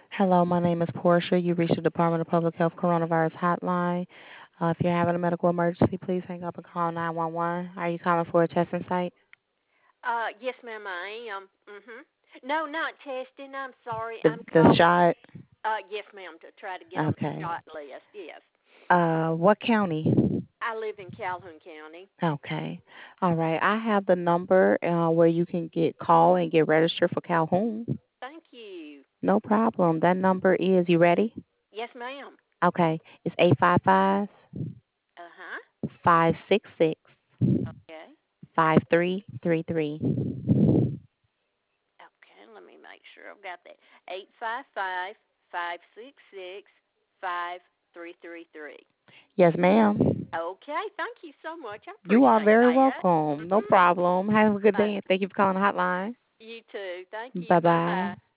Hello, my name is Portia. You reached the Department of Public Health Coronavirus Hotline. If you're having a medical emergency, please hang up and call 911. Are you calling for a testing site? Yes, ma'am, I am. No, not testing. I'm sorry. The I'm the calling. shot? Yes, ma'am, to try to get on the Okay. shot list. Yes. What county? I live in Calhoun County. Okay. All right. I have the number where you can call and get registered for Calhoun. Thank you. No problem. That number is, you ready? Yes, ma'am. Okay. It's 855 Uh-huh. 566 Okay. 5333. Okay, let me make sure I've got that. 855-566-5333. Yes, ma'am. Okay, thank you so much. I You are appreciate very that. welcome. No problem. Have a good day, and thank you for calling the hotline. You too. Thank you. Bye Bye-bye. bye.